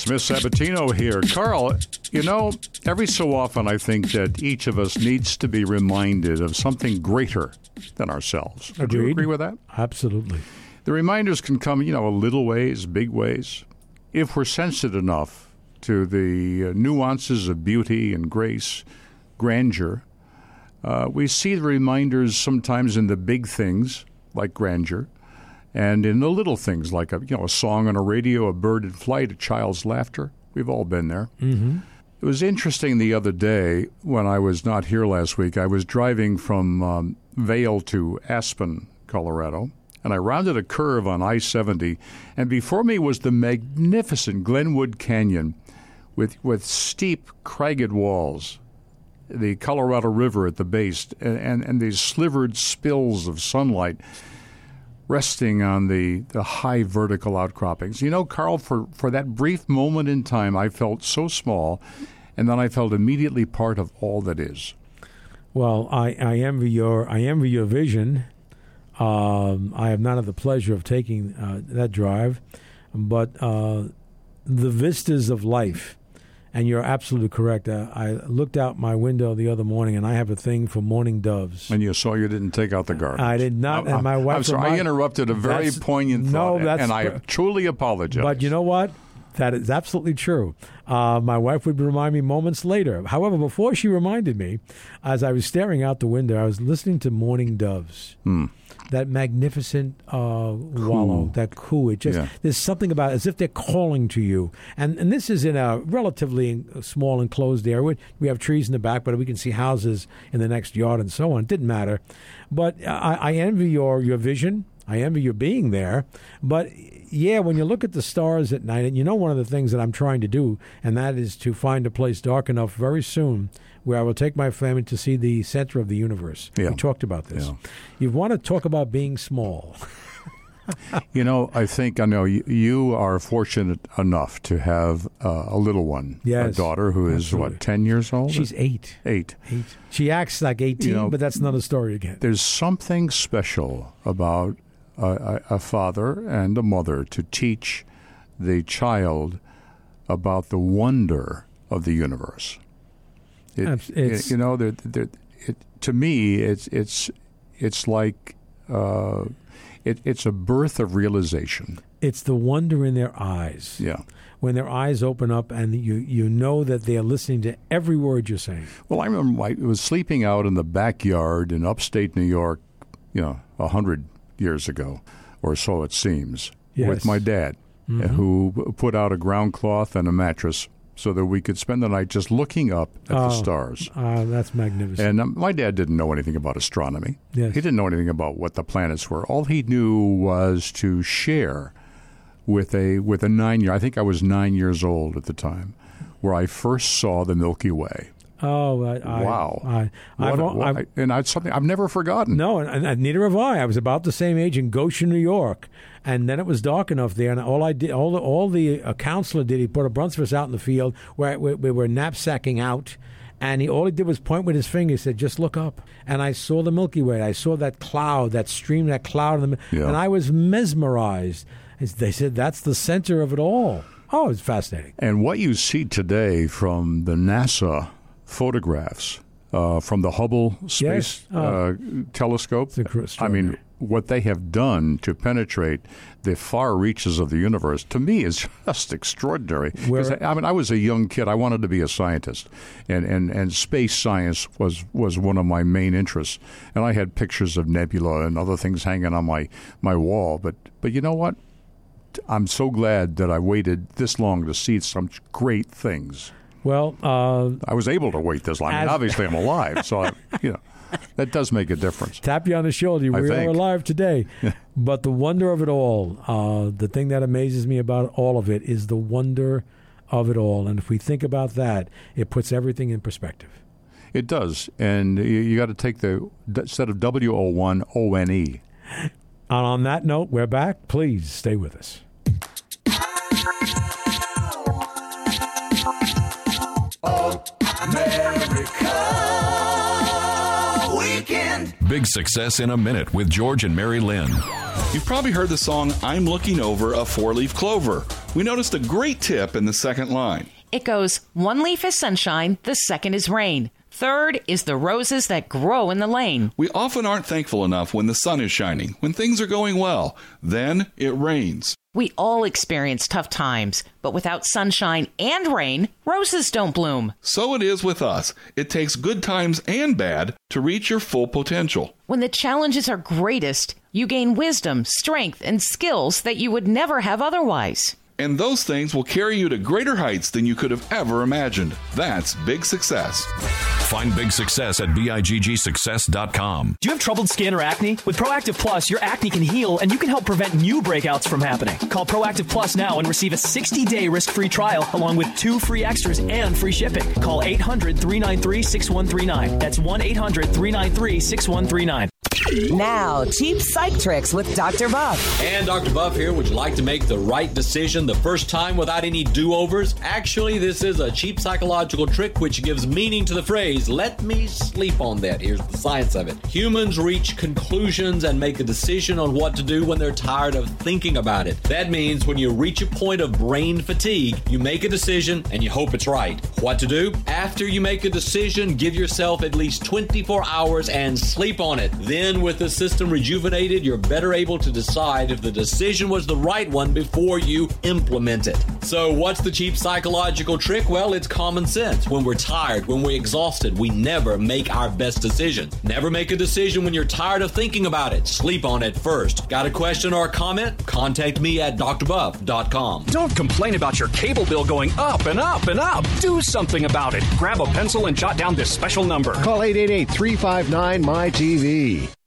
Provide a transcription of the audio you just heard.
Smith Sabatino here. Carl, you know, every so often I think that each of us needs to be reminded of something greater than ourselves. Agreed. Do you agree with that? Absolutely. The reminders can come, little ways, big ways. If we're sensitive enough to the nuances of beauty and grace, grandeur, we see the reminders sometimes in the big things, like grandeur, and in the little things, like a song on a radio, a bird in flight, a child's laughter. We've all been there. Mm-hmm. It was interesting the other day when I was not here last week. I was driving from Vail to Aspen, Colorado, and I rounded a curve on I-70, and before me was the magnificent Glenwood Canyon with steep, cragged walls, the Colorado River at the base, and these slivered spills of sunlight resting on the high vertical outcroppings. You know, Carl, for that brief moment in time, I felt so small, and then I felt immediately part of all that is. Well, I envy your vision. I have not had the pleasure of taking that drive, but the vistas of life. And you're absolutely correct. I looked out my window the other morning, and I have a thing for mourning doves. And you saw you didn't take out the garbage. I did not. And my wife. I'm sorry, I interrupted a very poignant thought, and I truly apologize. But you know what? That is absolutely true. My wife would remind me moments later. However, before she reminded me, as I was staring out the window, I was listening to Mourning Doves. That magnificent wallow, that coo. It just there's something about it, as if they're calling to you. And this is in a relatively small enclosed area. We have trees in the back, but we can see houses in the next yard and so on. It didn't matter. But I envy your vision. I envy your being there. But yeah, when you look at the stars at night, and you know one of the things that I'm trying to do, and that is to find a place dark enough very soon where I will take my family to see the center of the universe. We talked about this. Yeah. You want to talk about being small. I know you are fortunate enough to have a little one, a daughter who is, absolutely. 10 years old? She's 8. 8. She acts like 18, but that's another story again. There's something special about a father and a mother to teach the child about the wonder of the universe. To me, it's like it's a birth of realization. It's the wonder in their eyes. Yeah. When their eyes open up and you know that they are listening to every word you're saying. Well, I remember I was sleeping out in the backyard in upstate New York, 100 years ago, or so it seems, with my dad, who put out a ground cloth and a mattress so that we could spend the night just looking up at the stars. That's magnificent. And my dad didn't know anything about astronomy. Yes. He didn't know anything about what the planets were. All he knew was to share with a 9-year. I think I was 9 years old at the time, where I first saw the Milky Way. Oh, wow! And it's something I've never forgotten. No, and neither have I. I was about the same age in Goshen, New York, and then it was dark enough there. And all the counselor did, he put a bunch of us out in the field where we were knapsacking out, and all he did was point with his finger. He said, "Just look up." And I saw the Milky Way. I saw that cloud, that stream, that cloud, and I was mesmerized. They said that's the center of it all. Oh, it's fascinating. And what you see today from the NASA photographs from the Hubble Space Telescope. I mean, what they have done to penetrate the far reaches of the universe, to me, is just extraordinary. I was a young kid. I wanted to be a scientist, and space science was one of my main interests. And I had pictures of nebula and other things hanging on my wall. But you know what? I'm so glad that I waited this long to see some great things. Well, I was able to wait this long. I mean, obviously, I'm alive, so that does make a difference. Tap you on the shoulder. We are alive today. But the wonder of it all, the thing that amazes me about all of it is the wonder of it all. And if we think about that, it puts everything in perspective. It does. And you got to take the instead of W-O-1, O-N-E. And on that note, we're back. Please stay with us. America Weekend. Big Success in a Minute with George and Mary Lynn. You've probably heard the song, I'm Looking Over a Four-Leaf Clover. We noticed a great tip in the second line. It goes, one leaf is sunshine, the second is rain. Third is the roses that grow in the lane. We often aren't thankful enough when the sun is shining, when things are going well. Then it rains. We all experience tough times, but without sunshine and rain, roses don't bloom. So it is with us. It takes good times and bad to reach your full potential. When the challenges are greatest, you gain wisdom, strength, and skills that you would never have otherwise. And those things will carry you to greater heights than you could have ever imagined. That's big success. Find Big Success at BIGGsuccess.com. Do you have troubled skin or acne? With Proactive Plus, your acne can heal and you can help prevent new breakouts from happening. Call Proactive Plus now and receive a 60-day risk-free trial along with 2 free extras and free shipping. Call 800-393-6139. That's 1-800-393-6139. Now, cheap psych tricks with Dr. Buff. And Dr. Buff here. Would you like to make the right decision the first time without any do-overs? Actually, this is a cheap psychological trick which gives meaning to the phrase, let me sleep on that. Here's the science of it. Humans reach conclusions and make a decision on what to do when they're tired of thinking about it. That means when you reach a point of brain fatigue, you make a decision and you hope it's right. What to do? After you make a decision, give yourself at least 24 hours and sleep on it. Then with the system rejuvenated, you're better able to decide if the decision was the right one before you implement it. So what's the cheap psychological trick? Well, it's common sense. When we're tired, when we're exhausted, we never make our best decisions. Never make a decision when you're tired of thinking about it. Sleep on it first. Got a question or a comment? Contact me at drbuff.com. Don't complain about your cable bill going up and up and up. Do something about it. Grab a pencil and jot down this special number. Call 888-359-MyTV.